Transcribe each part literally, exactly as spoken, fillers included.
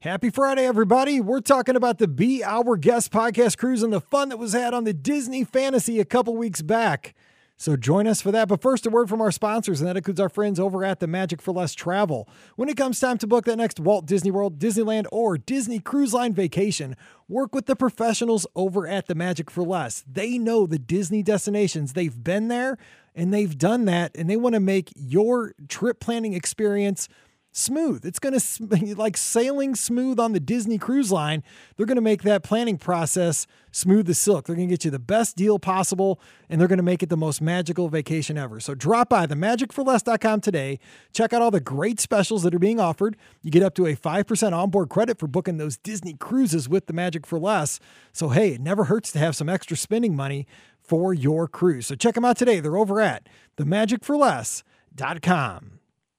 Happy Friday, everybody. We're talking about the Be Our Guest podcast cruise and the fun that was had on the Disney Fantasy a couple weeks back. So join us for that. But first, a word from our sponsors, and that includes our friends over at the Magic for Less Travel. When it comes time to book that next Walt Disney World, Disneyland, or Disney Cruise Line vacation, work with the professionals over at the Magic for Less. They know the Disney destinations. They've been there, and they've done that, and they want to make your trip planning experience smooth. It's going to like sailing smooth on the Disney Cruise Line. They're going to make that planning process smooth as silk. They're going to get you the best deal possible, and they're going to make it the most magical vacation ever. So drop by the magic for less dot com today. Check out all the great specials that are being offered. You get up to a five percent onboard credit for booking those Disney cruises with the Magic for Less. So hey, it never hurts to have some extra spending money for your cruise. So check them out today. They're over at the magic for less dot com.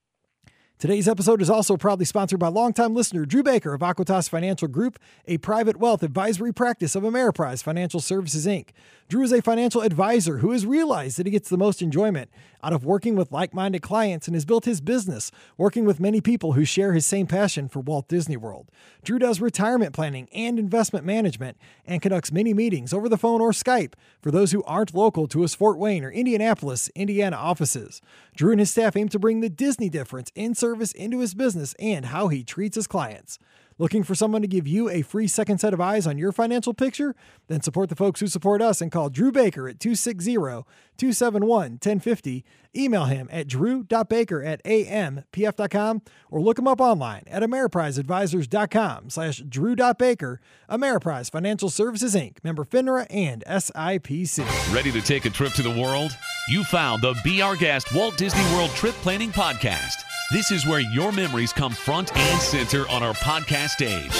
Today's episode is also proudly sponsored by longtime listener Drew Baker of Aquitas Financial Group, a private wealth advisory practice of Ameriprise Financial Services, Incorporated. Drew is a financial advisor who has realized that he gets the most enjoyment out of working with like-minded clients and has built his business working with many people who share his same passion for Walt Disney World. Drew does retirement planning and investment management and conducts many meetings over the phone or Skype for those who aren't local to his Fort Wayne or Indianapolis, Indiana offices. Drew and his staff aim to bring the Disney difference in service into his business and how he treats his clients. Looking for someone to give you a free second set of eyes on your financial picture? Then support the folks who support us and call Drew Baker at two six zero, two seven one, one zero five zero. Email him at drew dot baker at a m p f dot com or look him up online at ameriprise advisors dot com slash drew dot baker. Ameriprise Financial Services, Incorporated. Member FINRA and S I P C. Ready to take a trip to the world? You found the Be Our Guest Walt Disney World Trip Planning Podcast. This is where your memories come front and center on our podcast stage.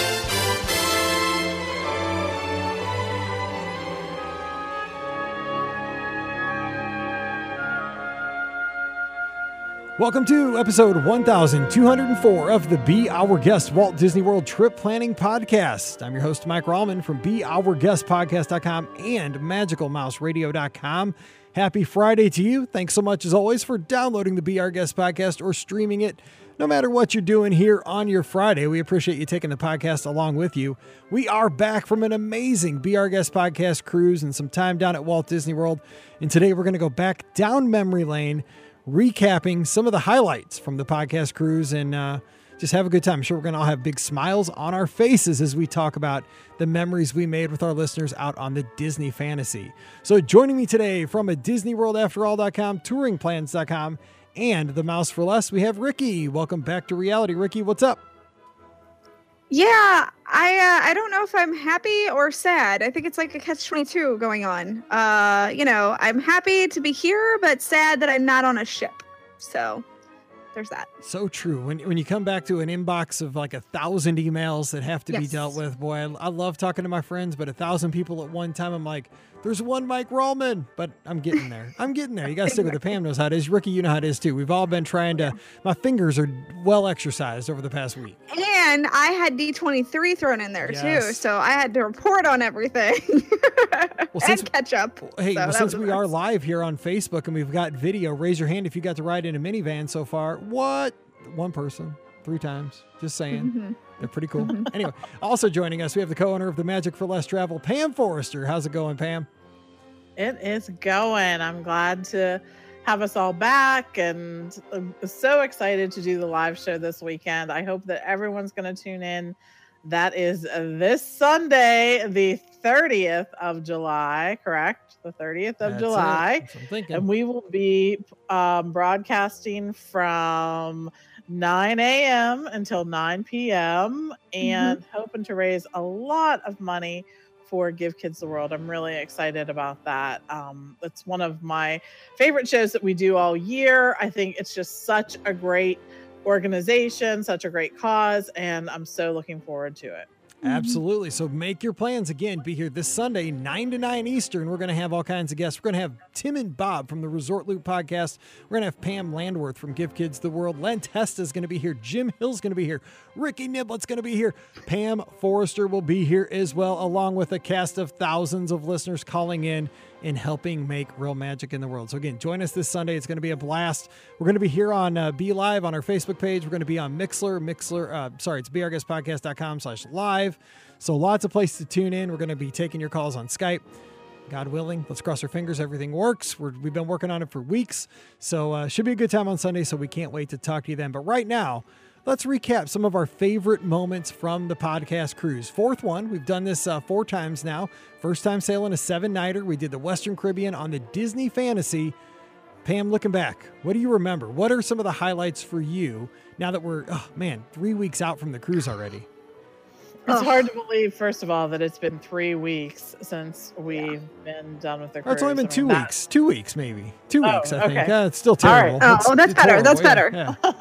Welcome to episode one thousand two hundred four of the Be Our Guest Walt Disney World Trip Planning Podcast. I'm your host, Mike Rallman from be our guest podcast dot com and magical mouse radio dot com. Happy Friday to you. Thanks so much, as always, for downloading the Be Our Guest podcast or streaming it. No matter what you're doing here on your Friday, we appreciate you taking the podcast along with you. We are back from an amazing Be Our Guest podcast cruise and some time down at Walt Disney World. And today we're going to go back down memory lane, recapping some of the highlights from the podcast cruise and uh, just have a good time. I'm sure we're going to all have big smiles on our faces as we talk about the memories we made with our listeners out on the Disney Fantasy. So joining me today from a Disney World After All dot com, touring plans dot com, and the Mouse for Less, we have Ricky. Welcome back to reality. Ricky, what's up? Yeah, I uh, I don't know if I'm happy or sad. I think it's like a catch twenty-two going on. Uh, you know, I'm happy to be here, but sad that I'm not on a ship. So there's that. So true. When when you come back to an inbox of like a thousand emails that have to yes. be dealt with, boy, I, I love talking to my friends, but a thousand people at one time, I'm like, there's one Mike Rallman, but I'm getting there. I'm getting there. You got to stick with it. Pam knows how it is. Ricky, you know how it is too. We've all been trying to, my fingers are well exercised over the past week. And I had D twenty-three thrown in there yes. too. So I had to report on everything well, since, and catch up. Hey, so well, since we are live here on Facebook and we've got video, raise your hand if you got to ride in a minivan so far. What? One person, three times. Just saying. Mm-hmm. They're pretty cool. Mm-hmm. Anyway, also joining us, we have the co-owner of the Magic for Less Travel, Pam Forrester. How's it going, Pam? It is going. I'm glad to have us all back and I'm so excited to do the live show this weekend. I hope that everyone's going to tune in. That is this Sunday, the thirtieth of July, correct? The thirtieth of That's July. And we will be um, broadcasting from nine a.m. until nine p.m. and mm-hmm. hoping to raise a lot of money for Give Kids the World. I'm really excited about that. Um, it's one of my favorite shows that we do all year. I think it's just such a great organization, such a great cause, and I'm so looking forward to it. Absolutely. So make your plans. Again, be here this Sunday, nine to nine Eastern. We're going to have all kinds of guests. We're going to have Tim and Bob from the Resort Loop podcast. We're going to have Pam Landworth from Give Kids the World. Len Testa is going to be here. Jim Hill's going to be here. Ricky Niblett's going to be here. Pam Forrester will be here as well, along with a cast of thousands of listeners calling in in helping make real magic in the world. So again, join us this Sunday. It's going to be a blast. We're going to be here on uh, Be Live on our Facebook page. We're going to be on Mixler, Mixler, uh, sorry, it's be our guest podcast dot com slash live. So lots of places to tune in. We're going to be taking your calls on Skype. God willing, let's cross our fingers. Everything works. We're, we've been working on it for weeks. So uh, should be a good time on Sunday. So we can't wait to talk to you then. But right now, let's recap some of our favorite moments from the podcast cruise. Fourth one, we've done this uh, four times now. First time sailing a seven-nighter. We did the Western Caribbean on the Disney Fantasy. Pam, looking back, what do you remember? What are some of the highlights for you now that we're, oh man, three weeks out from the cruise already? It's hard to believe, first of all, that it's been three weeks since we've yeah. been done with the cruise. It's only been two I mean, weeks. Two weeks, maybe. Two oh, weeks, I okay. think. Yeah, it's still terrible. Right. Oh, it's, oh, that's it's better. horrible. That's Yeah, better.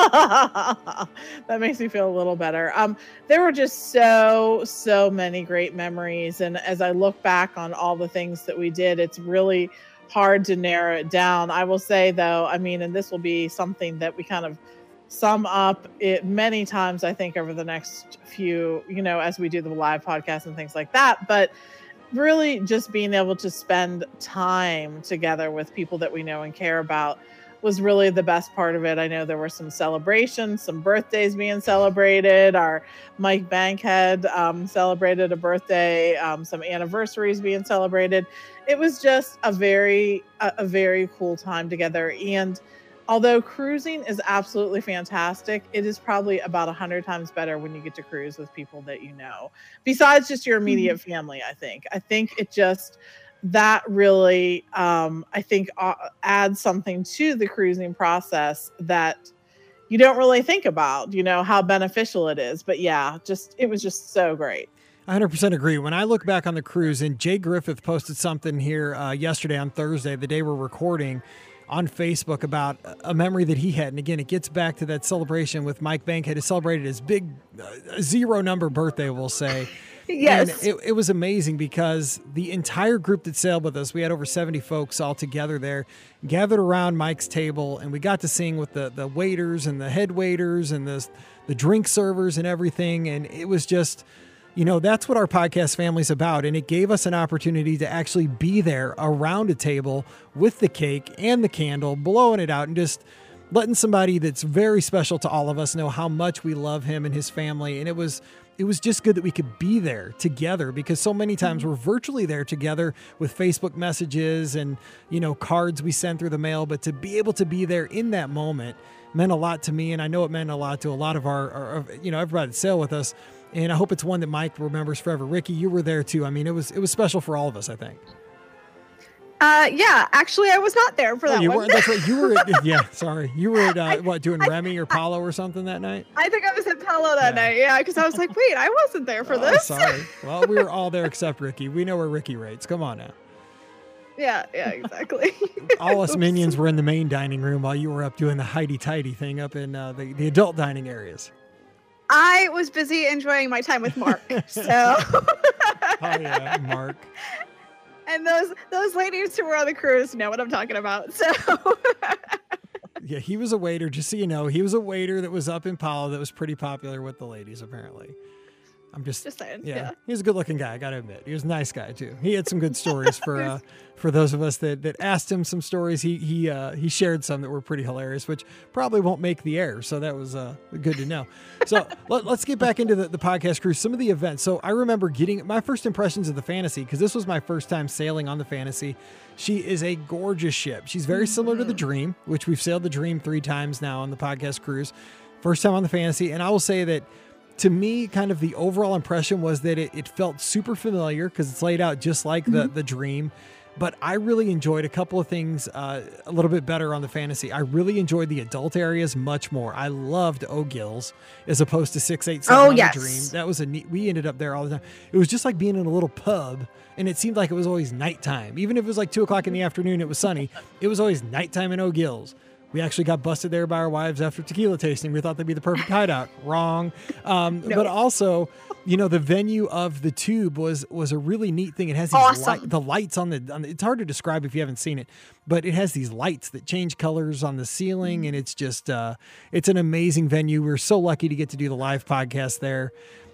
Yeah. That makes me feel a little better. Um, there were just so, so many great memories. And as I look back on all the things that we did, it's really hard to narrow it down. I will say, though, I mean, and this will be something that we kind of sum up it many times, I think, over the next few, you know, as we do the live podcast and things like that. But really just being able to spend time together with people that we know and care about was really the best part of it. I know there were some celebrations, some birthdays being celebrated. Our Mike Bankhead um, celebrated a birthday, um, some anniversaries being celebrated. It was just a very, a, a very cool time together. And although cruising is absolutely fantastic, it is probably about a hundred times better when you get to cruise with people that you know, besides just your immediate mm-hmm. family. I think, I think it just, that really, um, I think uh, adds something to the cruising process that you don't really think about, you know, how beneficial it is. But yeah, just, it was just so great. one hundred percent agree. When I look back on the cruise, and Jay Griffith posted something here uh, yesterday on Thursday, the day we're recording, on Facebook about a memory that he had. And again, it gets back to that celebration with Mike Bankhead. He celebrated his big uh, zero number birthday, we'll say. Yes. And it, it was amazing because the entire group that sailed with us, we had over seventy folks all together there, gathered around Mike's table, and we got to sing with the, the waiters and the head waiters and the, the drink servers and everything. And it was just, you know, that's what our podcast family's about. And it gave us an opportunity to actually be there around a table with the cake and the candle, blowing it out and just letting somebody that's very special to all of us know how much we love him and his family. And it was, it was just good that we could be there together, because so many times we're virtually there together with Facebook messages and, you know, cards we send through the mail, but to be able to be there in that moment meant a lot to me. And I know it meant a lot to a lot of our, our you know, everybody that sailed with us. And I hope it's one that Mike remembers forever. Ricky, you were there too. I mean, it was it was special for all of us, I think. Uh, yeah, actually, I was not there for oh, that you one. Weren't, that's right. You were at, yeah, sorry. You were at, uh, I, what, doing I, Remy or Palo or something that night? I think I was at Palo that Yeah. night, yeah, because I was like, wait, I wasn't there for oh, this. Sorry. Well, we were all there except Ricky. We know where Ricky rates. Come on now. Yeah, yeah, exactly. All us minions were in the main dining room while you were up doing the hidey-tidy thing up in uh, the, the adult dining areas. I was busy enjoying my time with Mark, so. Oh, yeah, Mark. And those those ladies who were on the cruise know what I'm talking about. So yeah, he was a waiter. Just so you know, he was a waiter that was up in Palo that was pretty popular with the ladies, apparently. I'm just, just saying. yeah, Yeah. he was a good looking guy. I got to admit, he was a nice guy too. He had some good stories for uh, for those of us that that asked him some stories. He he uh, he shared some that were pretty hilarious, which probably won't make the air. So that was uh, good to know. So let, let's get back into the, the podcast cruise. Some of the events. So I remember getting my first impressions of the Fantasy, because this was my first time sailing on the Fantasy. She is a gorgeous ship. She's very similar to the Dream, which we've sailed the Dream three times now on the podcast cruise. First time on the Fantasy, and I will say that. To me, kind of the overall impression was that it, it felt super familiar because it's laid out just like the, mm-hmm. the Dream. But I really enjoyed a couple of things uh, a little bit better on the Fantasy. I really enjoyed the adult areas much more. I loved O'Gills as opposed to six eight seven oh, on yes. the Dream. That was a neat, we ended up there all the time. It was just like being in a little pub, and it seemed like it was always nighttime. Even if it was like two o'clock in the afternoon, it was sunny. It was always nighttime in O'Gills. We actually got busted there by our wives after tequila tasting. We thought that'd be the perfect hideout. Wrong. Um, no. But also, you know, the venue of the Tube was was a really neat thing. It has these awesome. li- the lights on the, on the. It's hard to describe if you haven't seen it, but it has these lights that change colors on the ceiling, and it's just uh, it's an amazing venue. We're so lucky to get to do the live podcast there.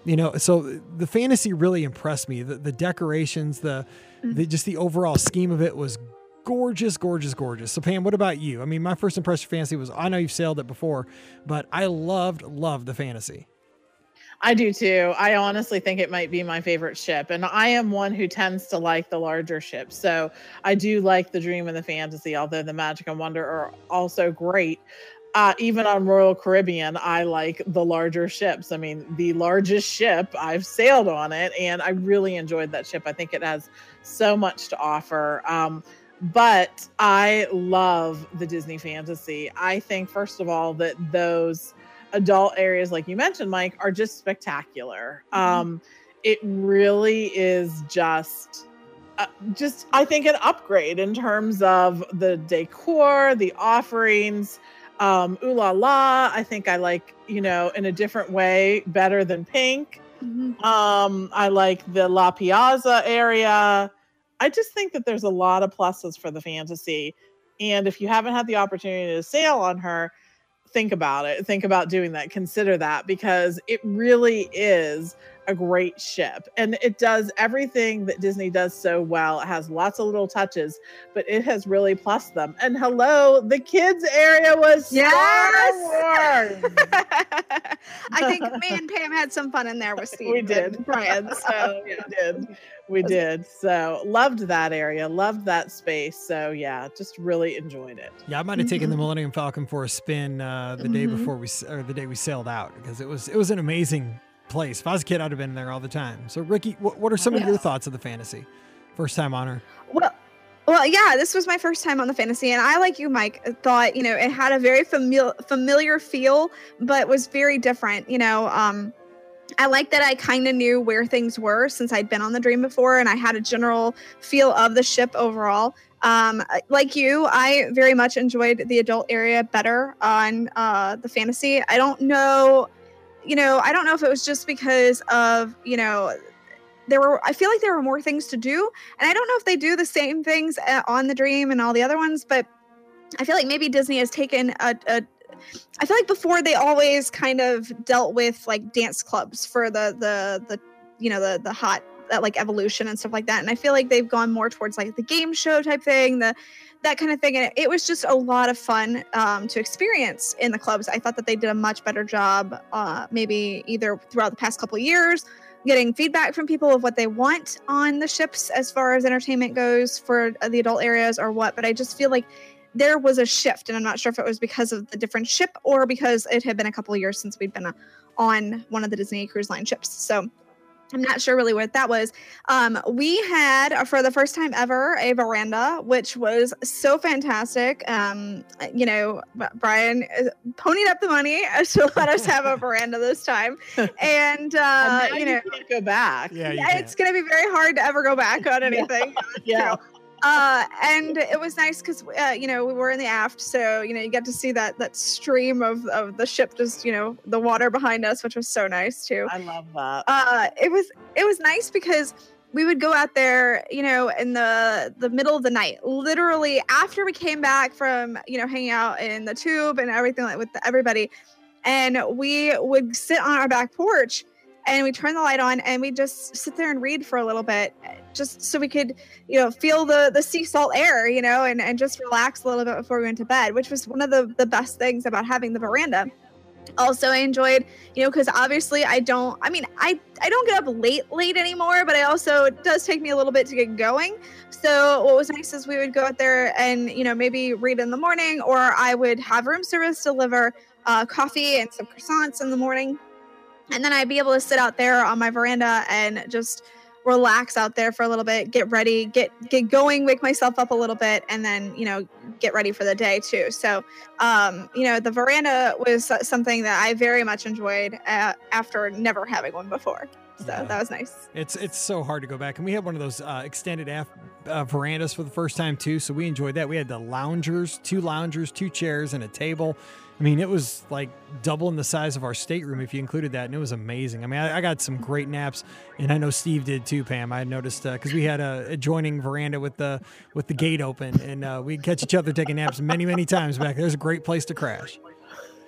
You know, so the fantasy really impressed me. The, the decorations, the, mm-hmm. the just the overall scheme of it was gorgeous, gorgeous, gorgeous. So Pam, what about you? I mean, my first impression of fantasy was, I know you've sailed it before, but I loved, loved the fantasy. I do too. I honestly think it might be my favorite ship. And I am one who tends to like the larger ships. So I do like the Dream and the Fantasy, although the Magic and Wonder are also great. Uh, even on Royal Caribbean, I like the larger ships. I mean, the largest ship, I've sailed on it, and I really enjoyed that ship. I think it has so much to offer. Um, but I love the Disney Fantasy. I think, first of all, that those adult areas, like you mentioned, Mike, are just spectacular. Mm-hmm. Um, it really is just, uh, just I think an upgrade in terms of the decor, the offerings. Um, Ooh La La, I think I like, you know, in a different way, better than Pink. Mm-hmm. Um, I like the La Piazza area. I just think that there's a lot of pluses for the Fantasy. And if you haven't had the opportunity to sail on her, think about it. Think about doing that. Consider that, because it really is a great ship, and it does everything that Disney does so well. It has lots of little touches, but it has really plussed them. And hello, the kids area was yes! Star Wars. I think me and Pam had some fun in there with Steve. We did, Brian. So we did. We did. So loved that area, loved that space. So yeah, just really enjoyed it. Yeah, I might have mm-hmm. taken the Millennium Falcon for a spin uh, the mm-hmm. day before we, or the day we sailed out, because it was it was an amazing place. If I was a kid, I'd have been there all the time. So Ricky, what, what are some yeah. of your thoughts of the Fantasy? First time on her. Well, well, yeah, this was my first time on the Fantasy, and I, like you, Mike, thought, you know, it had a very familiar familiar feel, but was very different. You know, um, I like that I kind of knew where things were since I'd been on the Dream before, and I had a general feel of the ship overall. Um, like you, I very much enjoyed the adult area better on uh, the Fantasy. I don't know. You know, I don't know if it was just because of, you know, there were, I feel like there were more things to do. And I don't know if they do the same things on the Dream and all the other ones, but I feel like maybe Disney has taken a, a I feel like before they always kind of dealt with like dance clubs for the, the, the, you know, the, the hot, uh, like Evolution and stuff like that. And I feel like they've gone more towards like the game show type thing, the, that kind of thing. And it, it was just a lot of fun um, to experience in the clubs. I thought that they did a much better job, uh, maybe either throughout the past couple of years, getting feedback from people of what they want on the ships as far as entertainment goes for the adult areas or what. But I just feel like there was a shift, and I'm not sure if it was because of the different ship or because it had been a couple of years since we'd been on one of the Disney Cruise Line ships. So I'm not sure really what that was. Um, we had, uh, for the first time ever, a veranda, which was so fantastic. Um, you know, Brian ponied up the money to let us have a veranda this time. And, uh, and you know, you can't go back. Yeah, yeah it's going to be very hard to ever go back on anything. yeah. yeah. Uh, and it was nice because, uh, you know, we were in the aft. So, you know, you get to see that that stream of, of the ship, just, you know, the water behind us, which was so nice, too. I love that. Uh, it was it was nice because we would go out there, you know, in the, the middle of the night, literally after we came back from, you know, hanging out in the tube and everything like with everybody. And we would sit on our back porch and we turn the light on and we just sit there and read for a little bit, just so we could, you know, feel the, the sea salt air, you know, and, and just relax a little bit before we went to bed, which was one of the, the best things about having the veranda. Also, I enjoyed, you know, because obviously I don't, I mean, I, I don't get up late, late anymore, but I also, it does take me a little bit to get going. So what was nice is we would go out there and, you know, maybe read in the morning, or I would have room service deliver uh, coffee and some croissants in the morning. And then I'd be able to sit out there on my veranda and just relax out there for a little bit, get ready, get get going, wake myself up a little bit, and then, you know, get ready for the day too. So, um, you know, the veranda was something that I very much enjoyed uh, after never having one before. So yeah. That was nice. It's it's so hard to go back. And we had one of those uh, extended af- uh, verandas for the first time too. So we enjoyed that. We had the loungers, two loungers, two chairs, and a table. I mean, it was like doubling the size of our stateroom if you included that, and it was amazing. I mean, I, I got some great naps, and I know Steve did too, Pam. I noticed because uh, we had a adjoining veranda with the with the gate open, and uh, we'd catch each other taking naps many, many times back there. It was a great place to crash.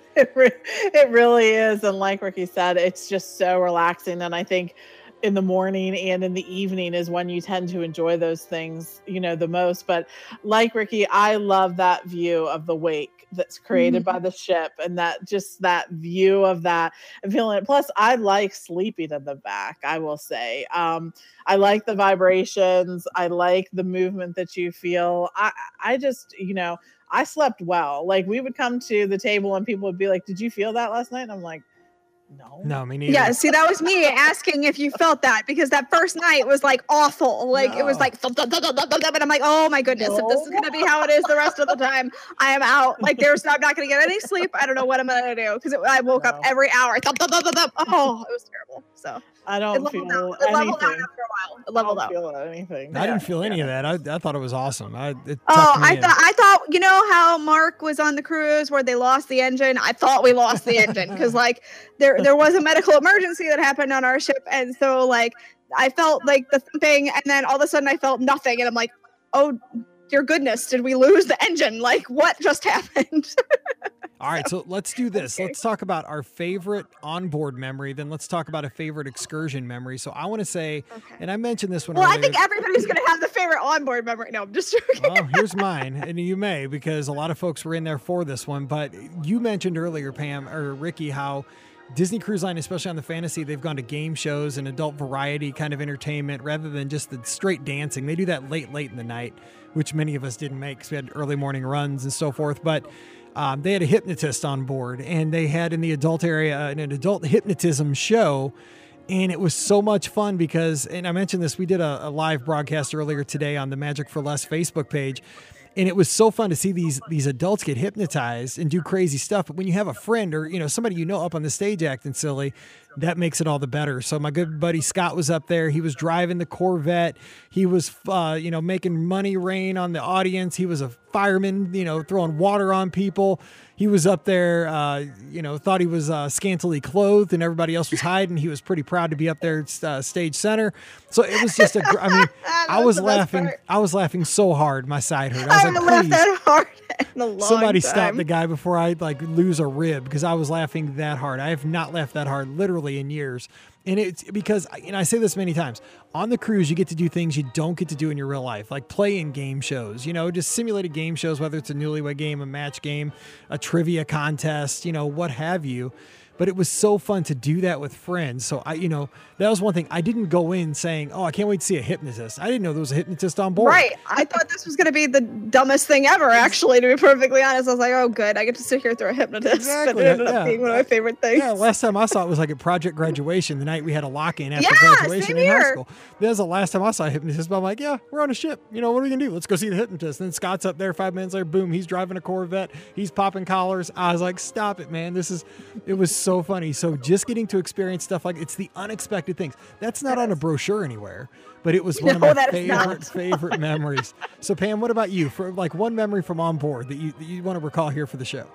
It, re- it really is. And like Ricky said, it's just so relaxing. And I think in the morning and in the evening is when you tend to enjoy those things, you know, the most. But like Ricky, I love that view of the wake that's created mm-hmm. by the ship, and that just that view of that and feeling it. Plus, I like sleeping in the back, I will say. Um, I like the vibrations. I like the movement that you feel. I, I just, you know, I slept well. Like, we would come to the table and people would be like, did you feel that last night? And I'm like, no. No, me neither. Yeah, see, that was me asking if you felt that, because that first night was like awful. Like no. It was like, thump, thump, thump, thump, thump, and I'm like, oh my goodness, no. if this is going to be how it is the rest of the time, I am out. Like, there's, I'm not going to get any sleep. I don't know what I'm going to do, because I woke no. up every hour. Thump, thump, thump, thump, thump. Oh, it was terrible. So I don't it feel out. anything. It leveled out after a while. It leveled I don't out. feel anything. I didn't feel any yeah. of that. I, I thought it was awesome. I, it oh, I in. thought, I thought, you know how Mark was on the cruise where they lost the engine? I thought we lost the engine, because like there, there was a medical emergency that happened on our ship. And so like, I felt like the thumping, and then all of a sudden I felt nothing. And I'm like, oh dear goodness, did we lose the engine? Like, what just happened? All right, so let's do this. Let's talk about our favorite onboard memory. Then let's talk about a favorite excursion memory. So I want to say, okay. and I mentioned this one Well, earlier. I think everybody's going to have the favorite onboard memory. No, I'm just joking. Well, here's mine, and you may, because a lot of folks were in there for this one. But you mentioned earlier, Pam, or Ricky, how Disney Cruise Line, especially on the Fantasy, they've gone to game shows and adult variety kind of entertainment rather than just the straight dancing. They do that late, late in the night, which many of us didn't make because we had early morning runs and so forth. But um, they had a hypnotist on board, and they had in the adult area uh, an adult hypnotism show. And it was so much fun because, and I mentioned this, we did a, a live broadcast earlier today on the Magic for Less Facebook page. And it was so fun to see these these adults get hypnotized and do crazy stuff. But when you have a friend or, you know, somebody you know up on the stage acting silly, that makes it all the better. So my good buddy Scott was up there. He was driving the Corvette. He was, uh, you know, making money rain on the audience. He was a fireman, you know, throwing water on people. He was up there, uh, you know, thought he was uh, scantily clothed and everybody else was hiding. He was pretty proud to be up there at uh, stage center. So it was just a, gr- I mean, I was laughing. Part. I was laughing so hard. My side hurt. I was I like, laughed that hard in a long somebody time. stop the guy before I like lose a rib, because I was laughing that hard. I have not laughed that hard literally in years. And it's because, and I say this many times, on the cruise, you get to do things you don't get to do in your real life, like play in game shows, you know, just simulated game shows, whether it's a newlywed game, a match game, a trivia contest, you know, what have you. But it was so fun to do that with friends. So I, you know, that was one thing. I didn't go in saying, oh, I can't wait to see a hypnotist. I didn't know there was a hypnotist on board. Right. I thought this was going to be the dumbest thing ever, actually, to be perfectly honest. I was like, oh, good. I get to sit here through a hypnotist. Exactly. But it ended yeah. up being one of my favorite things. Yeah, last time I saw it was like at Project Graduation, the night we had a lock-in after yeah, graduation same in high here. school. That was the last time I saw a hypnotist, but I'm like, yeah, we're on a ship. You know, what are we going to do? Let's go see the hypnotist. And then Scott's up there five minutes later, boom, he's driving a Corvette. He's popping collars. I was like, stop it, man. This is, it was so funny. So just getting to experience stuff like it's the unexpected things. That's not on a brochure anywhere, but it was one no, of my that favorite, favorite memories. So Pam, what about you? For like one memory from on board that you, that you want to recall here for the show?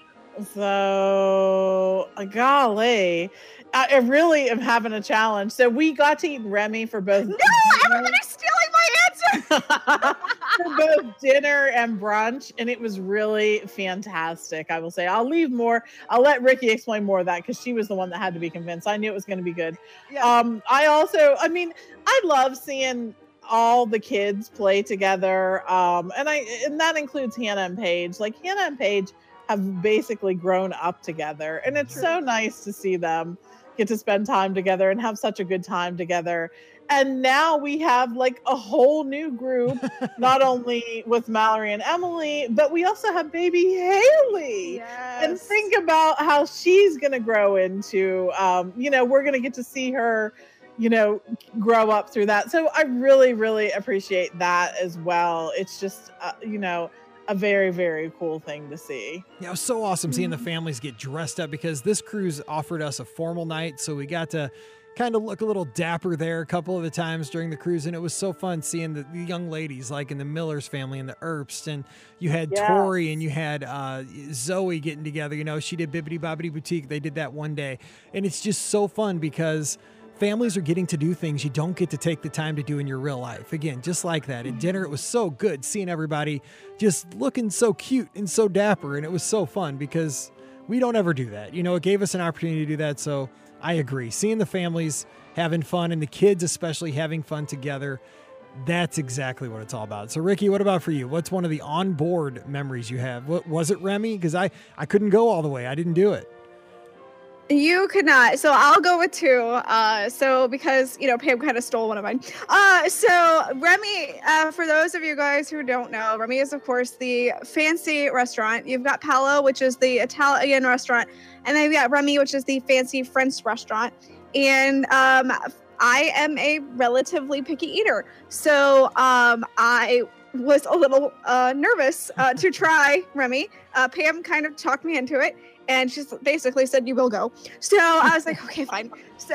So, golly, I really am having a challenge. So we got to eat Remy for both. No, everybody's stealing my answer. For both dinner and brunch, and it was really fantastic. I will say, I'll leave more. I'll let Ricky explain more of that because she was the one that had to be convinced. I knew it was going to be good. Yeah. Um, I also, I mean, I love seeing all the kids play together, um, and I, and that includes Hannah and Paige. Like Hannah and Paige have basically grown up together, and it's so nice to see them get to spend time together and have such a good time together. And now we have like a whole new group, not only with Mallory and Emily, but we also have baby Haley. Yes. And think about how she's going to grow into, um, you know, we're going to get to see her, you know, grow up through that. So I really, really appreciate that as well. It's just, uh, you know, a very, very cool thing to see. Yeah, it was so awesome seeing the families get dressed up because this cruise offered us a formal night. So we got to kind of look a little dapper there a couple of the times during the cruise. And it was so fun seeing the, the young ladies like in the Miller's family and the Earps. And you had Yes. Tori and you had uh, Zoe getting together. You know, she did Bibbidi Bobbidi Boutique. They did that one day. And it's just so fun because families are getting to do things you don't get to take the time to do in your real life. Again, just like that. At dinner, it was so good seeing everybody just looking so cute and so dapper. And it was so fun because we don't ever do that. You know, it gave us an opportunity to do that. So I agree. Seeing the families having fun and the kids especially having fun together, that's exactly what it's all about. So Ricky, what about for you? What's one of the onboard memories you have? What was it, Remy? Because I, I couldn't go all the way. I didn't do it. You could not. So I'll go with two. Uh, so because, you know, Pam kind of stole one of mine. Uh, so Remy, uh, for those of you guys who don't know, Remy is, of course, the fancy restaurant. You've got Paolo, which is the Italian restaurant. And then you've got Remy, which is the fancy French restaurant. And um, I am a relatively picky eater. So um, I was a little uh, nervous uh, to try Remy. Uh, Pam kind of talked me into it. And she basically said, you will go. So I was like, okay, fine. So,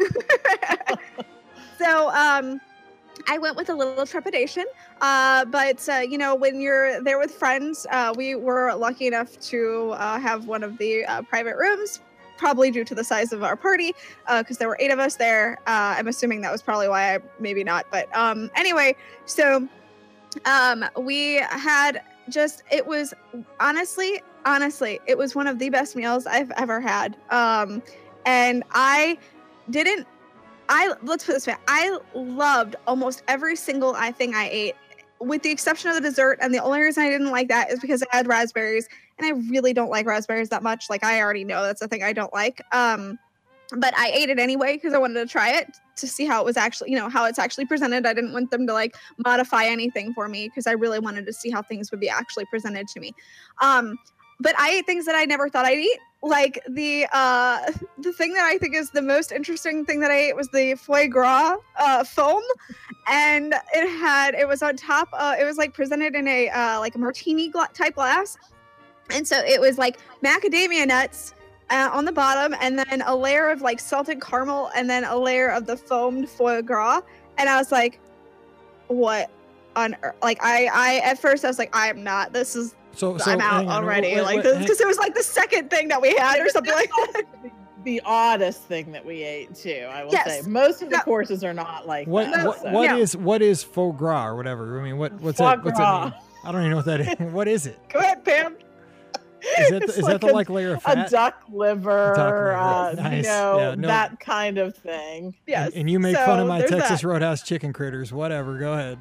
so um, I went with a little trepidation. Uh, but, uh, you know, when you're there with friends, uh, we were lucky enough to uh, have one of the uh, private rooms, probably due to the size of our party, because uh, there were eight of us there. Uh, I'm assuming that was probably why I, maybe not. But um, anyway, so um, we had just, it was honestly, Honestly, it was one of the best meals I've ever had. Um, and I didn't, I, let's put it this way. I loved almost every single I thing I ate, with the exception of the dessert. And the only reason I didn't like that is because it had raspberries. And I really don't like raspberries that much. Like, I already know that's a thing I don't like. Um, but I ate it anyway because I wanted to try it to see how it was actually, you know, how it's actually presented. I didn't want them to like modify anything for me because I really wanted to see how things would be actually presented to me. Um, But I ate things that I never thought I'd eat. Like the uh, the thing that I think is the most interesting thing that I ate was the foie gras uh, foam, and it had it was on top. Uh, it was like presented in a uh, like a martini gla- type glass, and so it was like macadamia nuts uh, on the bottom, and then a layer of like salted caramel, and then a layer of the foamed foie gras. And I was like, what on earth? Like I I at first I was like, I am not. This is. So, so I'm out already, wait, like because it was like the second thing that we had or something like that. The, the oddest thing that we ate too, I will Yes. say. Most of the No. courses are not like what that. what, so. what Yeah. is what is faux gras or whatever? I mean, what what's Foie that? What's that gras. mean? I don't even know what that is. What is it? Go ahead, Pam. Is that the, It's is that the a- like layer of A fat? duck liver, Duck liver. uh, Nice. you know, Yeah, no. that kind of thing. Yes. And, and you make So, fun of my there's Texas that. Roadhouse chicken critters. Whatever. Go ahead.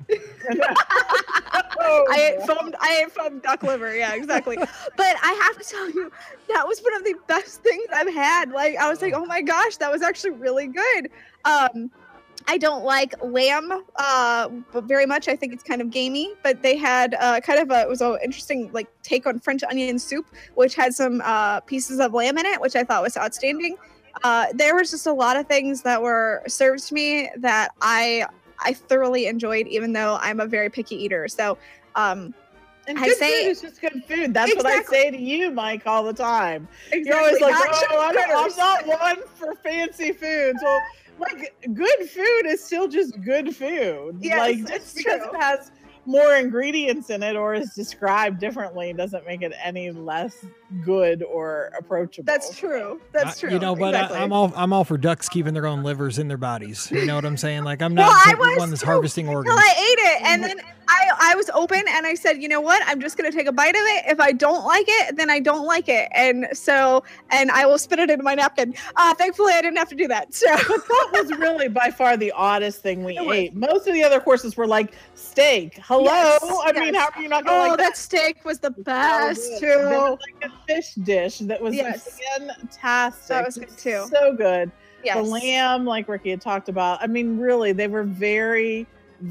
Oh, I ate foamed. I ate foamed duck liver. Yeah, exactly. But I have to tell you, that was one of the best things I've had. Like, I was like, oh my gosh, that was actually really good. Um, I don't like lamb uh, but very much. I think it's kind of gamey. But they had uh, kind of a it was an interesting like take on French onion soup, which had some uh, pieces of lamb in it, which I thought was outstanding. Uh, there was just a lot of things that were served to me that I I thoroughly enjoyed, even though I'm a very picky eater. So. Um, And I good say- food is just good food. That's what I Exactly. say to you, Mike, all the time. Exactly. You're always like, Not oh, chicken I don't, I'm critters." not one for fancy foods. Well, like, good food is still just good food. Yes, like, it's just because true. it has more ingredients in it or is described differently doesn't make it any less good or approachable. That's true. That's I- true. You know, but exactly. I, I'm all I'm all for ducks keeping their own livers in their bodies. You know what I'm saying? Like I'm not Well, I the was one that's too, harvesting organs. Until I ate it, and then I I was open, and I said, you know what? I'm just gonna take a bite of it. If I don't like it, then I don't like it, and so and I will spit it into my napkin. Uh, thankfully, I didn't have to do that. So But that was really by far the oddest thing we It was. ate. Most of the other courses were like steak. Hello. Yes, I mean, yes. how are you not gonna oh, like that steak was the So best good. too. They had, like a fish dish that was Yes. fantastic. That was good, too. So good. Yes. The lamb, like Ricky had talked about. I mean, really, they were very,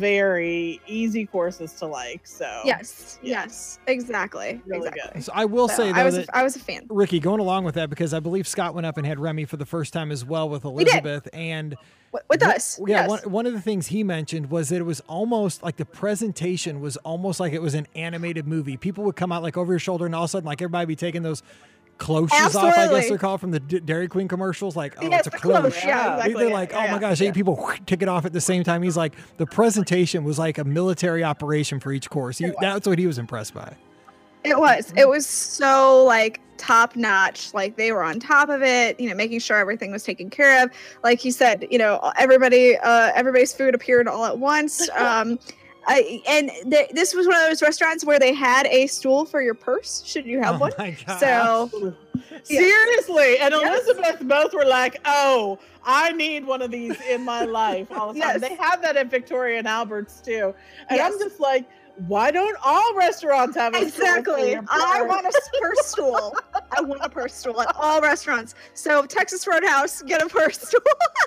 very easy courses to like. So Yes. Yeah. Yes. Exactly. Really exactly. good. So I will So say though I was that a, I was a fan. Ricky, going along with that, because I believe Scott went up and had Remy for the first time as well with did. Elizabeth, and With, with Wha- us. Yeah, yes. one, one of the things he mentioned was that it was almost like the presentation was almost like it was an animated movie. People would come out like over your shoulder, and all of a sudden, like everybody be taking those cloches off, I guess Absolutely. they're called, from the D- Dairy Queen commercials. Like, oh, Yes, it's a the cloche, cloche. yeah, Yeah. exactly. They're yeah, like, yeah, oh my yeah. gosh, eight people whoosh, take it off at the same time. He's like, the presentation was like a military operation for each course. He, It was. that's what he was impressed by. It was. It was so like top notch. Like they were on top of it, you know, making sure everything was taken care of. Like he said, you know, everybody, uh, everybody's food appeared all at once. Um, I, and th- this was one of those restaurants where they had a stool for your purse should you have Oh one. my God. So Seriously. And Yes. Elizabeth both were like, oh, I need one of these in my life all the time. Yes. They have that at Victoria and Albert's too. And Yes. I'm just like, why don't all restaurants have a stool for Exactly. your I purse? want a purse stool. I want a purse stool at all restaurants. So Texas Roadhouse, get a purse stool.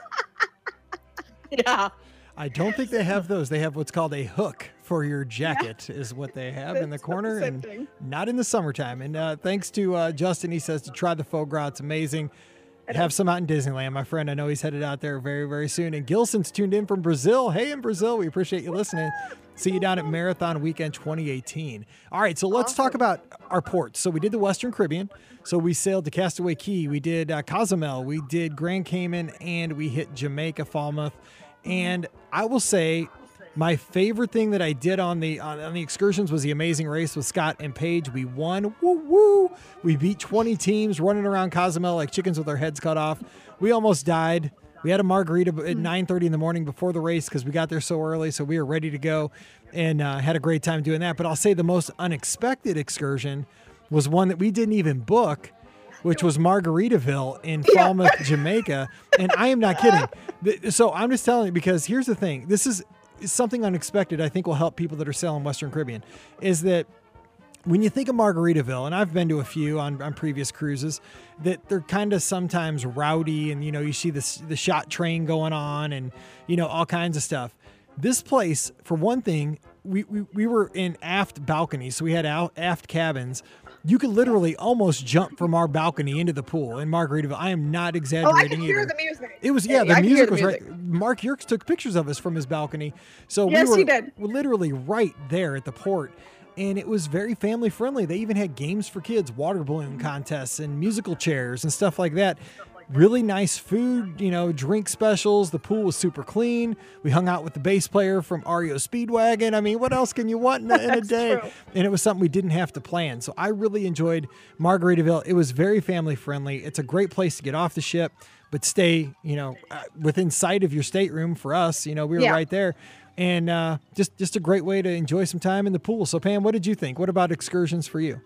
Yeah. I don't think they have those. They have what's called a hook for your jacket is what they have in the That's corner, the same and thing. not in the summertime. And uh, thanks to uh, Justin, he says to try the foie gras. It's amazing. Have some out in Disneyland, my friend. I know he's headed out there very, very soon. And Gilson's tuned in from Brazil. Hey, in Brazil, we appreciate you listening. See you down at Marathon Weekend twenty eighteen. All right, so let's talk about our ports. So we did the Western Caribbean. So we sailed to Castaway Cay. We did uh, Cozumel. We did Grand Cayman, and we hit Jamaica, Falmouth. And I will say, my favorite thing that I did on the on, on the excursions was the Amazing Race with Scott and Paige. We won. Woo woo! We beat twenty teams running around Cozumel like chickens with our heads cut off. We almost died. We had a margarita at nine thirty in the morning before the race because we got there so early, so we were ready to go, and uh, had a great time doing that. But I'll say the most unexpected excursion was one that we didn't even book, which was Margaritaville in Falmouth, Jamaica. And I am not kidding. Th- So I'm just telling you, because here's the thing. This is something unexpected I think will help people that are sailing Western Caribbean, is that when you think of Margaritaville, and I've been to a few on, on previous cruises, that they're kind of sometimes rowdy, and, you know, you see this, the shot train going on and, you know, all kinds of stuff. This place, for one thing, we, we, we were in aft balconies, so we had out, aft cabins. You could literally almost jump from our balcony into the pool in Margaritaville. I am not Oh, I exaggerating can hear either. the music. It was, yeah, I the can hear music the was music. right. Mark Yerkes took pictures of us from his balcony. So Yes, we were he did. literally right there at the port. And it was very family friendly. They even had games for kids, water balloon contests and musical chairs and stuff like that. Really nice food, you know, drink specials. The pool was super clean. We hung out with the bass player from R E O Speedwagon. I mean, what else can you want in a, in a That's day? true. And it was something we didn't have to plan. So I really enjoyed Margaritaville. It was very family friendly. It's a great place to get off the ship, but stay, you know, uh, within sight of your stateroom for us. You know, we were Yeah. right there. And uh, just, just a great way to enjoy some time in the pool. So Pam, what did you think? What about excursions for you?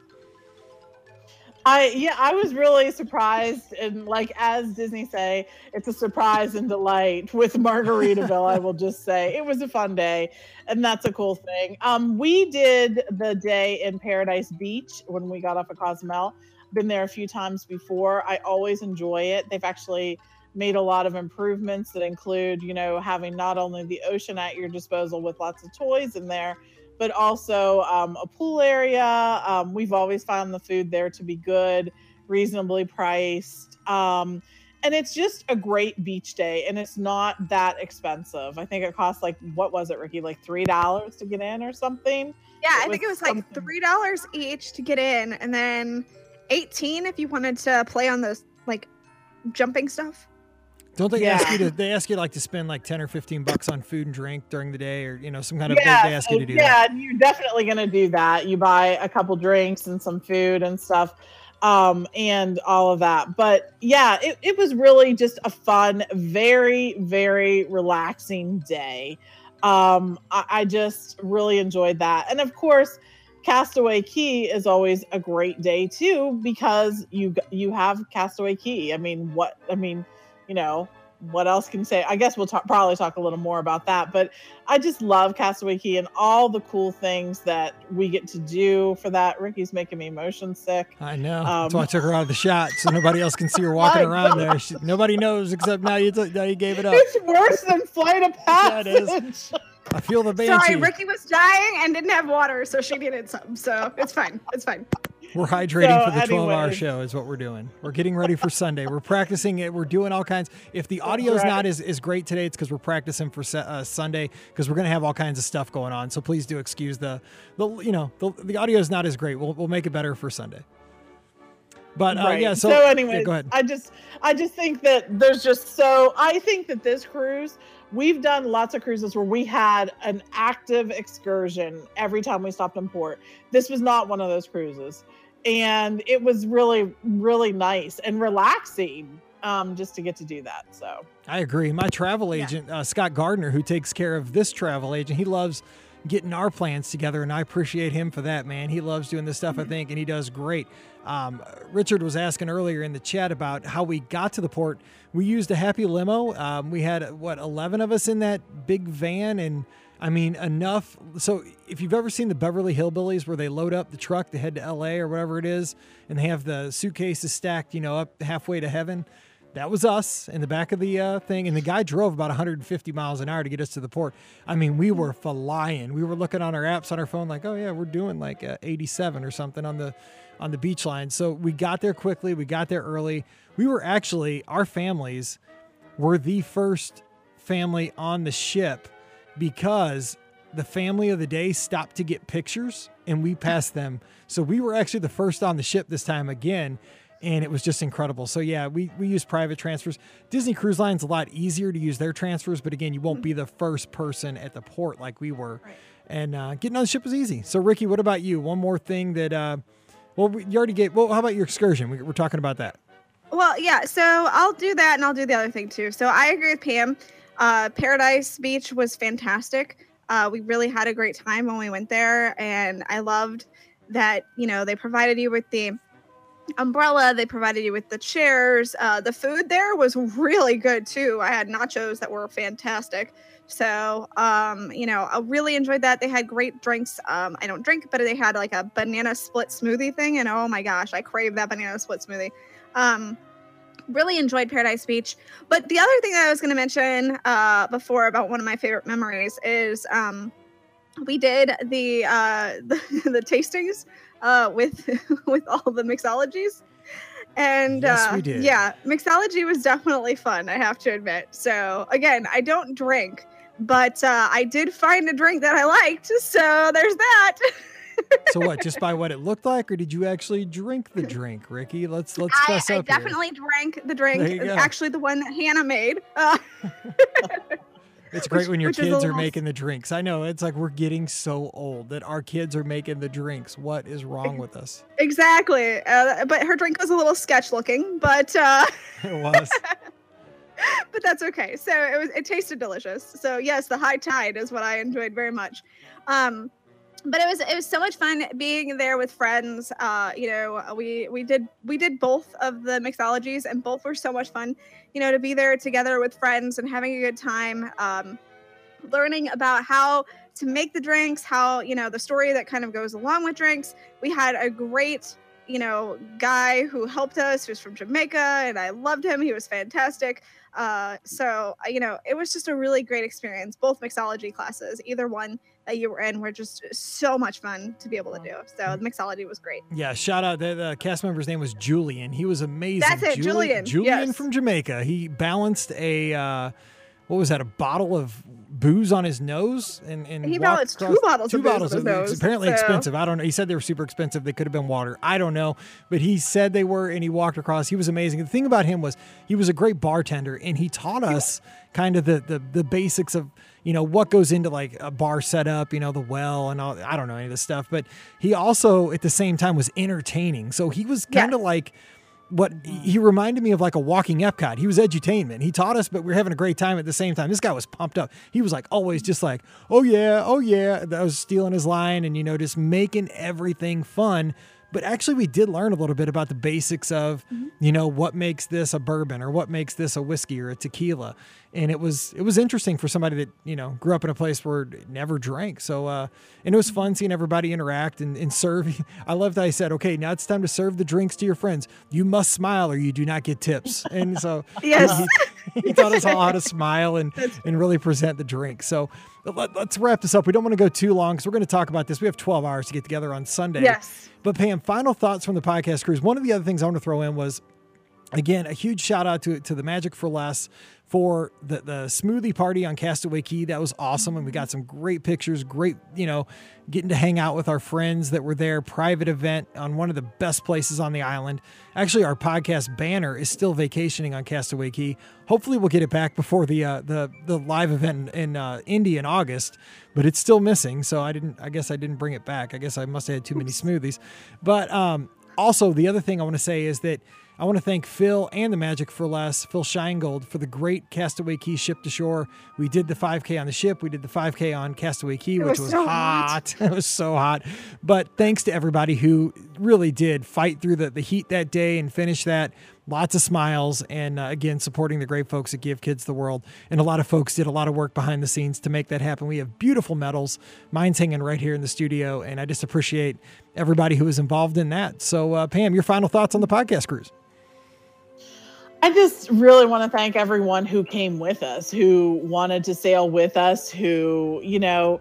I yeah, I was really surprised, and like as Disney say, it's a surprise and delight with Margaritaville. I will just say it was a fun day, and that's a cool thing. Um, we did the day in Paradise Beach when we got off of Cozumel. Been there a few times before. I always enjoy it. They've actually made a lot of improvements that include, you know, having not only the ocean at your disposal with lots of toys in there, but also um, a pool area. Um, we've always found the food there to be good, reasonably priced. Um, and it's just a great beach day, and it's not that expensive. I think it costs like, what was it, Ricky? Like three dollars to get in or something? Yeah, I It think it was was like something. three dollars each to get in, and then eighteen if you wanted to play on those like jumping stuff. Don't they Yeah. ask you to, they ask you like to spend like ten or fifteen bucks on food and drink during the day, or, you know, some kind of, Yeah, they, they ask you to do yeah, that. you're definitely going to do that. You buy a couple drinks and some food and stuff, um, and all of that. But yeah, it, it was really just a fun, very, very relaxing day. Um, I, I just really enjoyed that. And of course, Castaway Cay is always a great day too, because you you have Castaway Cay. I mean, what I mean, you know, what else can you say? I guess we'll talk, probably talk a little more about that, but I just love Castaway Cay and all the cool things that we get to do for that. Ricky's making me motion sick. I know. Um, That's why I took her out of the shot so nobody else can see her walking My around there. She, nobody knows except now you, t- now you gave it up. It's worse than Flight of Yeah, it is. Passage. I feel the banshee. Sorry, Ricky was dying and didn't have water, so she needed some. So it's fine. It's fine. We're hydrating So, for the twelve hour anyways. show is what we're doing. We're getting ready for Sunday. We're practicing it. We're doing all kinds. If the audio's right. not as, as great today, it's because we're practicing for Sa- uh, Sunday, because we're going to have all kinds of stuff going on. So please do excuse the, the you know, the, the audio is not as great. We'll, we'll make it better for Sunday. But uh, Right. yeah, so, so yeah, anyway, go ahead. I just I just think that there's just so I think that this cruise, we've done lots of cruises where we had an active excursion every time we stopped in port. This was not one of those cruises. And it was really, really nice and relaxing um, just to get to do that. So I agree. My travel Yeah. agent, uh, Scott Gardner, who takes care of this travel agent, he loves getting our plans together, and I appreciate him for that, man. He loves doing this stuff, I think, and he does great. Um, Richard was asking earlier in the chat about how we got to the port. We used a Happy Limo. Um, we had, what, eleven of us in that big van, and I mean, enough. So if you've ever seen the Beverly Hillbillies where they load up the truck to head to L A or whatever it is, and they have the suitcases stacked, you know, up halfway to heaven, that was us in the back of the uh, thing. And the guy drove about one hundred fifty miles an hour to get us to the port. I mean, we were flying. We were looking on our apps on our phone like, oh, yeah, we're doing like uh, eighty-seven or something on the on the beach line. So we got there quickly. We got there early. We were actually, our families were the first family on the ship because the family of the day stopped to get pictures and we passed them. So we were actually the first on the ship this time again. And it was just incredible. So yeah, we, we use private transfers. Disney Cruise Line's a lot easier to use their transfers, but again, you won't be the first person at the port like we were. Right. And uh, getting on the ship was easy. So Ricky, what about you? One more thing that, uh, well, we, you already gave, well, how about your excursion? We, we're talking about that. Well, yeah, so I'll do that and I'll do the other thing too. So I agree with Pam. Uh, Paradise Beach was fantastic. Uh, we really had a great time when we went there. And I loved that, you know, they provided you with the umbrella, they provided you with the chairs. Uh, the food there was really good too. I had nachos that were fantastic. So, um, you know, I really enjoyed that. They had great drinks. Um, I don't drink, but they had like a banana split smoothie thing. And oh my gosh, I crave that banana split smoothie. Um, really enjoyed Paradise Beach. But the other thing that I was going to mention uh, before about one of my favorite memories is um, we did the, uh, the, the tastings uh, with with all the mixologies. And yes, uh, we did. yeah, mixology was definitely fun, I have to admit. So again, I don't drink, but uh, I did find a drink that I liked. So there's that. So what, just by what it looked like, or did you actually drink the drink, Ricky? Let's let's I, fess I up here. definitely drank the drink. There you go. Actually, the one that Hannah made. Uh, It's great which, when your which is a kids are little- making the drinks. I know, it's like we're getting so old that our kids are making the drinks. What is wrong with us? Exactly. Uh, but her drink was a little sketch looking, but uh, It was. but that's okay. So it was. It tasted delicious. So yes, the high tide is what I enjoyed very much. Um, but it was it was so much fun being there with friends. Uh, you know, we we did we did both of the mixologies, and both were so much fun. You know, to be there together with friends and having a good time, um, learning about how to make the drinks, how, you know, the story that kind of goes along with drinks. We had a great, you know, guy who helped us, who's from Jamaica, and I loved him. He was fantastic. Uh, so, you know, it was just a really great experience. Both mixology classes, either one that you were in, were just so much fun to be able to do. So the mixology was great. Yeah, shout out. The, the cast member's name was Julian. He was amazing. That's it, Julian. Julian Yes. from Jamaica. He balanced a, uh, what was that, a bottle of booze on his nose? and, and He walked balanced two across- bottles two of booze bottles on his of- it's nose, apparently so- expensive. I don't know. He said they were super expensive. They could have been water. I don't know. But he said they were, and he walked across. He was amazing. The thing about him was he was a great bartender, and he taught us kind of the, the, the basics of, you know, what goes into like a bar setup, you know, the well and all, I don't know any of this stuff, but he also at the same time was entertaining. So he was kind of Yes. like what he reminded me of, like a walking Epcot. He was edutainment. He taught us, but we were having a great time at the same time. This guy was pumped up. He was like always just like, oh yeah, oh yeah. I was stealing his line and, you know, just making everything fun. But actually, we did learn a little bit about the basics of, Mm-hmm. you know, what makes this a bourbon or what makes this a whiskey or a tequila. And it was it was interesting for somebody that, you know, grew up in a place where it never drank. So, uh, and it was fun seeing everybody interact and, and serve. I loved that I said, okay, now it's time to serve the drinks to your friends. You must smile or you do not get tips. And so Yes. he, he taught us all how to smile and, and really present the drink. So let, let's wrap this up. We don't want to go too long because we're going to talk about this. We have twelve hours to get together on Sunday. Yes. But Pam, final thoughts from the podcast cruise. One of the other things I want to throw in was, again, a huge shout out to, to the Magic for Less for the, the smoothie party on Castaway Cay. That was awesome. And we got some great pictures, great, you know, getting to hang out with our friends that were there. Private event on one of the best places on the island. Actually, our podcast banner is still vacationing on Castaway Cay. Hopefully we'll get it back before the, uh, the, the live event in, in uh, Indy in August, but it's still missing. So I didn't, I guess I didn't bring it back. I guess I must've had too many smoothies, but, um, also the other thing I want to say is that I want to thank Phil and the Magic for Less, Phil Sheingold, for the great Castaway Key ship to shore. We did the five K on the ship. We did the five K on Castaway Key, It which was was, so hot. hot. It was so hot. But thanks to everybody who really did fight through the, the heat that day and finish that. Lots of smiles, and uh, again, supporting the great folks at Give Kids the World. And a lot of folks did a lot of work behind the scenes to make that happen. We have beautiful medals. Mine's hanging right here in the studio, and I just appreciate everybody who was involved in that. So, uh, Pam, your final thoughts on the podcast cruise? I just really want to thank everyone who came with us, who wanted to sail with us, who, you know,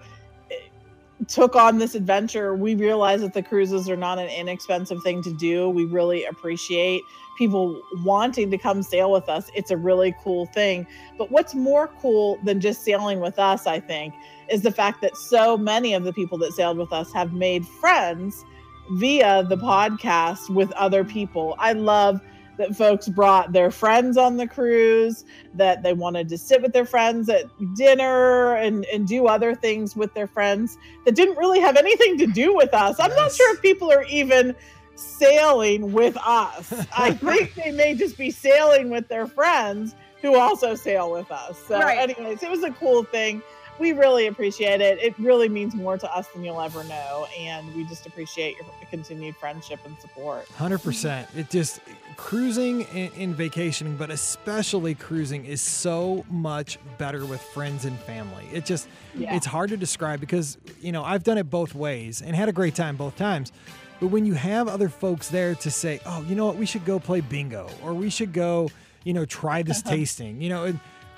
took on this adventure. We realize that the cruises are not an inexpensive thing to do. We really appreciate people wanting to come sail with us. It's a really cool thing. But what's more cool than just sailing with us, I think, is the fact that so many of the people that sailed with us have made friends via the podcast with other people. I love that folks brought their friends on the cruise, that they wanted to sit with their friends at dinner and, and do other things with their friends that didn't really have anything to do with us. I'm not sure if people are even sailing with us. I think they may just be sailing with their friends who also sail with us. So Right. anyways, it was a cool thing. We really appreciate it. It really means more to us than you'll ever know. And we just appreciate your continued friendship and support. one hundred percent. It just, cruising and, and vacationing, but especially cruising, is so much better with friends and family. It just, Yeah. it's hard to describe because, you know, I've done it both ways and had a great time both times. But when you have other folks there to say, oh, you know what, we should go play bingo, or we should go, you know, try this tasting, you know, and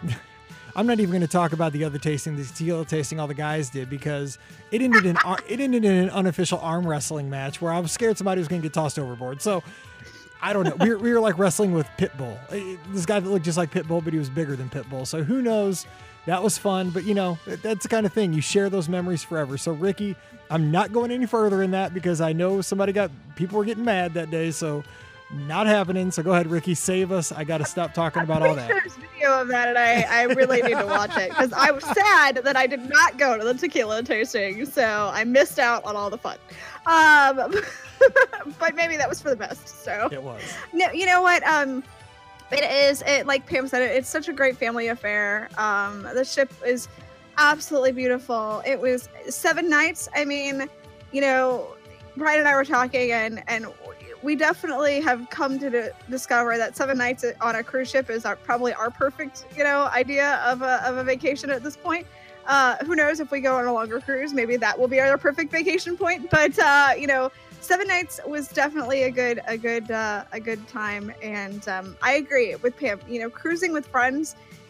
I'm not even going to talk about the other tasting, the tequila tasting all the guys did, because it ended in ar- it ended in an unofficial arm wrestling match where I was scared somebody was going to get tossed overboard. So I don't know. We were, we were like wrestling with Pitbull. It- This guy that looked just like Pitbull, but he was bigger than Pitbull. So who knows? That was fun. But, you know, that's the kind of thing. You share those memories forever. So, Ricky, I'm not going any further in that because I know somebody got, people were getting mad that day. So not happening. So go ahead, Ricky, save us. I got to stop talking about all that. There's video of that, and I, I really need to watch it because I was sad that I did not go to the tequila tasting, so I missed out on all the fun. Um, but maybe that was for the best. So It was. no, you know what? Um, it is. It like Pam said, it, it's such a great family affair. Um, the ship is absolutely beautiful. It was seven nights. I mean, you know, Brian and I were talking, and and. We definitely have come to d- discover that seven nights on a cruise ship is our, probably our perfect, you know, idea of a, of a vacation at this point. Uh, who knows if we go on a longer cruise, maybe that will be our perfect vacation point. But, uh, you know, seven nights was definitely a good, a good, uh, a good time. And um, I agree with Pam, you know, cruising with friends,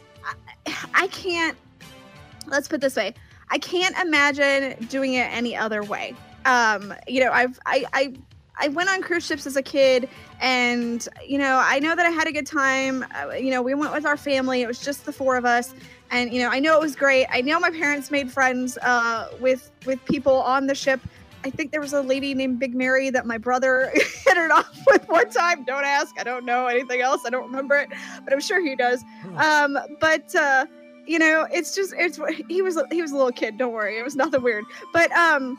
I, I can't, let's put it this way. I can't imagine doing it any other way. Um, you know, I've, I, I, I went on cruise ships as a kid, and, you know, I know that I had a good time. Uh, you know, we went with our family. It was just the four of us. And, you know, I know it was great. I know my parents made friends uh, with, with people on the ship. I think there was a lady named Big Mary that my brother hit it off with one time. Don't ask. I don't know anything else. I don't remember it, but I'm sure he does. Um, but, uh, you know, it's just, it's, he was, he was a little kid. Don't worry. It was nothing weird. But, um,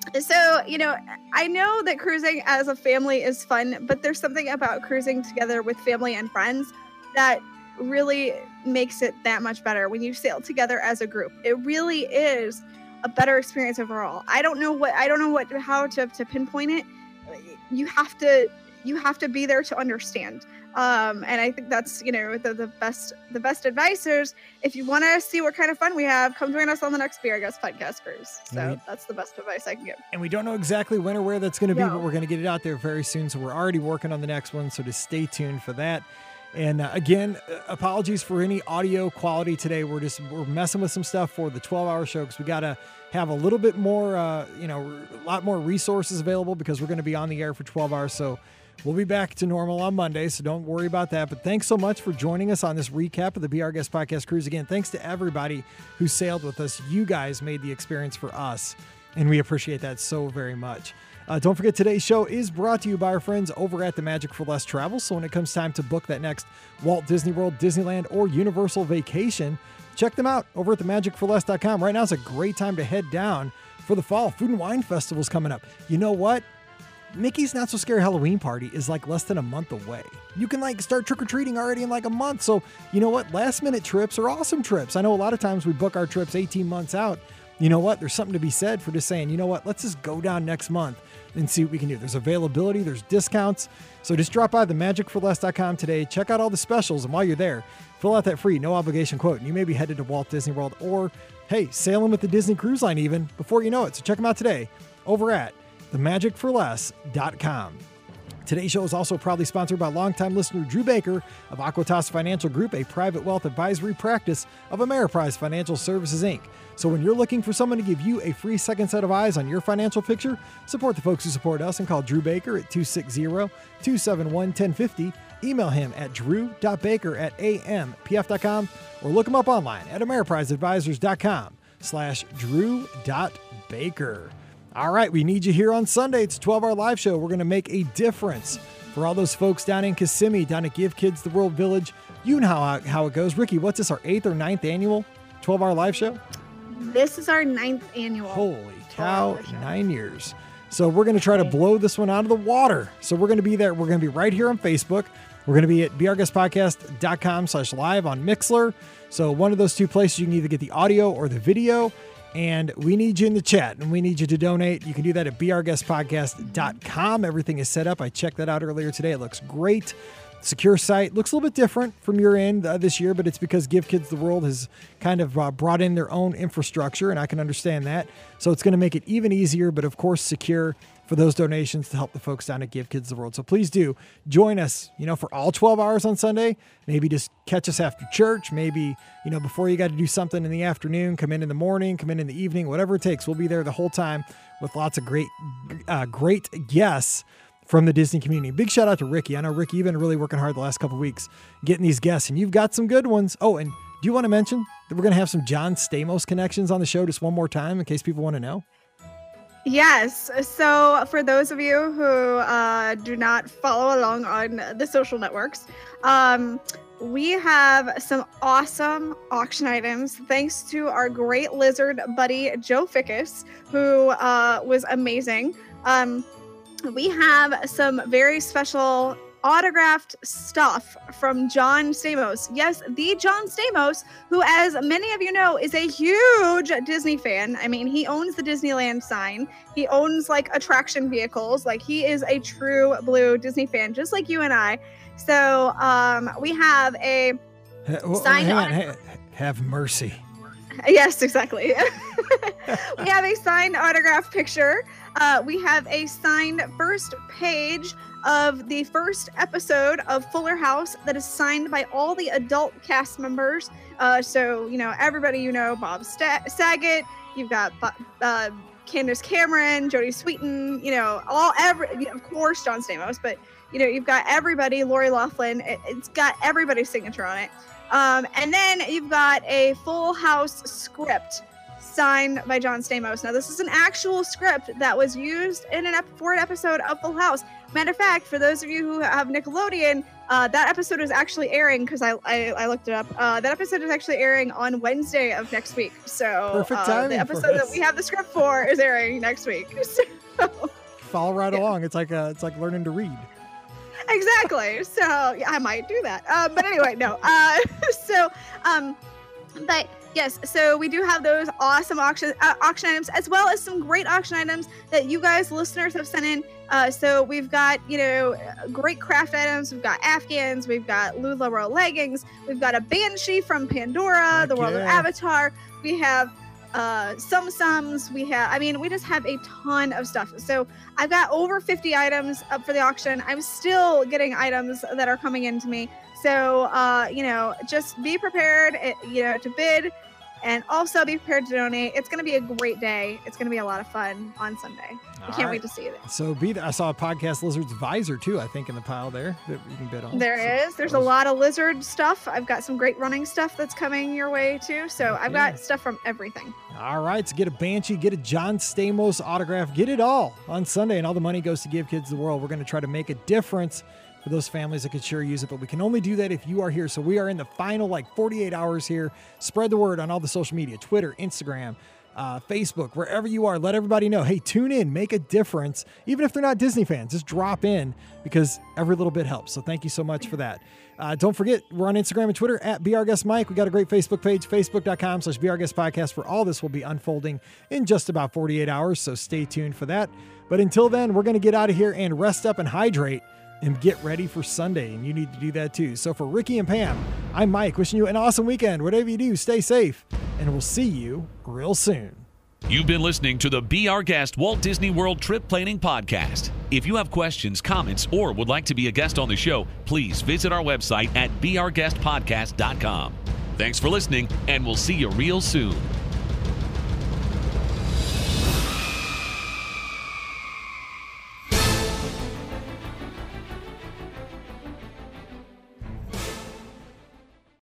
so, you know, I know that cruising as a family is fun, but there's something about cruising together with family and friends that really makes it that much better when you sail together as a group. It really is a better experience overall. I don't know what, I don't know what, how to, to pinpoint it. You have to, you have to be there to understand. Um, and I think that's, you know, the, the best, the best advice is if you want to see what kind of fun we have, come join us on the next Be Our Guest podcast cruise. So Right. that's the best advice I can give. And we don't know exactly when or where that's going to be, No. but we're going to get it out there very soon. So we're already working on the next one. So just stay tuned for that. And uh, again, uh, apologies for any audio quality today. We're just, we're messing with some stuff for the twelve hour show because we got to have a little bit more, uh, you know, a lot more resources available because we're going to be on the air for twelve hours. So we'll be back to normal on Monday, so don't worry about that. But thanks so much for joining us on this recap of the Be Our Guest podcast cruise. Again, thanks to everybody who sailed with us. You guys made the experience for us, and we appreciate that so very much. Uh, don't forget, today's show is brought to you by our friends over at the Magic for Less Travel. So when it comes time to book that next Walt Disney World, Disneyland, or Universal vacation, check them out over at the magic for less dot com. Right now is a great time to head down for the fall. Food and Wine Festival's coming up. You know what? Mickey's Not So Scary Halloween Party is like less than a month away. You can like start trick-or-treating already in like a month. So you know what? Last minute trips are awesome trips. I know a lot of times we book our trips eighteen months out. You know what? There's something to be said for just saying, you know what? Let's just go down next month and see what we can do. There's availability, there's discounts. So just drop by the magic for less dot com today. Check out all the specials. And while you're there, fill out that free no obligation quote. And you may be headed to Walt Disney World or, hey, sailing with the Disney Cruise Line even before you know it. So check them out today over at the magic for less dot com. Today's show is also proudly sponsored by longtime listener Drew Baker of Aquitas Financial Group, a private wealth advisory practice of Ameriprise Financial Services, Incorporated. So when you're looking for someone to give you a free second set of eyes on your financial picture, support the folks who support us and call Drew Baker at two six zero, two seven one, one zero five zero. Email him at drew dot baker at a m p f dot com or look him up online at ameriprise advisors dot com slash drew dot baker. All right, we need you here on Sunday. It's a twelve-hour live show. We're going to make a difference for all those folks down in Kissimmee, down at Give Kids the World Village. You know how, how it goes. Ricky, what's this, our eighth or ninth annual twelve-hour live show? This is our ninth annual. Holy cow, nine years. So we're going to try to blow this one out of the water. So we're going to be there. We're going to be right here on Facebook. We're going to be at b r guest podcast dot com slash live on Mixler. So one of those two places, you can either get the audio or the video. And we need you in the chat, and we need you to donate. You can do that at b r guest podcast dot com. Everything is set up. I checked that out earlier today. It looks great. Secure site. Looks a little bit different from your end uh, this year, but it's because Give Kids the World has kind of uh, brought in their own infrastructure, and I can understand that. So it's going to make it even easier, but of course secure for those donations to help the folks down at Give Kids the World. So please do join us, you know, for all twelve hours on Sunday. Maybe just catch us after church. Maybe, you know, before you got to do something in the afternoon, come in in the morning, come in in the evening, whatever it takes. We'll be there the whole time with lots of great, uh, great guests from the Disney community. Big shout out to Ricky. I know, Ricky, you've been really working hard the last couple of weeks getting these guests, and you've got some good ones. Oh, and do you want to mention that we're going to have some John Stamos connections on the show just one more time in case people want to know? Yes. So for those of you who uh, do not follow along on the social networks, um, we have some awesome auction items thanks to our great lizard buddy, Joe Fickus, who uh, was amazing. Um, we have some very special autographed stuff from John Stamos. Yes, the John Stamos, who, as many of you know, is a huge Disney fan. I mean, he owns the Disneyland sign. He owns like attraction vehicles. Like, he is a true blue Disney fan, just like you and I. So um, we have a Hey, well, signed hang on, auto- hey, have mercy. Yes, exactly. We have a signed autograph picture. Uh, we have a signed first page of the first episode of Fuller House that is signed by all the adult cast members. Uh, so, you know, everybody, you know, Bob Sta- Saget, you've got uh, Candace Cameron, Jodie Sweetin, you know, all, every, of course, John Stamos, but, you know, you've got everybody, Lori Loughlin, it, it's got everybody's signature on it. Um, and then you've got a Full House script signed by John Stamos. Now, this is an actual script that was used in an ep- for an episode of Full House. Matter of fact, for those of you who have Nickelodeon, uh, that episode is actually airing, because I, I I looked it up. Uh, that episode is actually airing on Wednesday of next week. So Perfect uh, timing the for episode that us. we have the script for is airing next week. So, Follow right Yeah. along. It's like uh, it's like learning to read. exactly. So yeah, I might do that. Uh, but anyway, no. Uh, so, um, but yes, so we do have those awesome auction uh, auction items, as well as some great auction items that you guys, listeners, have sent in. Uh, so we've got, you know, great craft items. We've got Afghans. We've got LuLaRoe leggings. We've got a Banshee from Pandora, Heck the world of yeah. Avatar. We have uh some sums we have I mean we just have a ton of stuff. So I've got over fifty items up for the auction. I'm still getting items that are coming into me, so uh you know, just be prepared, eh, you know, to bid, and also be prepared to donate. It's going to be a great day. It's going to be a lot of fun on Sunday. I All can't right. wait to see it. So be there. I saw a Podcast Lizard's visor too, I think, in the pile there that you can bid on. There So is. There's a those- lot of lizard stuff. I've got some great running stuff that's coming your way too. So I've Yeah. got stuff from everything. All right, so get a Banshee, get a John Stamos autograph, get it all on Sunday, and all the money goes to Give Kids the World. We're going to try to make a difference for those families that could sure use it, but we can only do that if you are here. So we are in the final like forty-eight hours here. Spread the word on all the social media, Twitter, Instagram, uh, Facebook, wherever you are. Let everybody know, hey, tune in, make a difference. Even if they're not Disney fans, just drop in because every little bit helps. So thank you so much for that. Uh, don't forget, we're on Instagram and Twitter at Be Our Guest Mike. We got a great Facebook page, facebook.com slash Be Our Guest Podcast, where all this will be unfolding in just about forty-eight hours. So stay tuned for that. But until then, we're going to get out of here and rest up and hydrate and get ready for Sunday. And you need to do that too. So for Ricky and Pam, I'm Mike, wishing you an awesome weekend. Whatever you do, stay safe, and we'll see you real soon. You've been listening to the Be Our Guest Walt Disney World Trip Planning Podcast. If you have questions, comments, or would like to be a guest on the show, please visit our website at be our guest podcast dot com. Thanks for listening, and we'll see you real soon.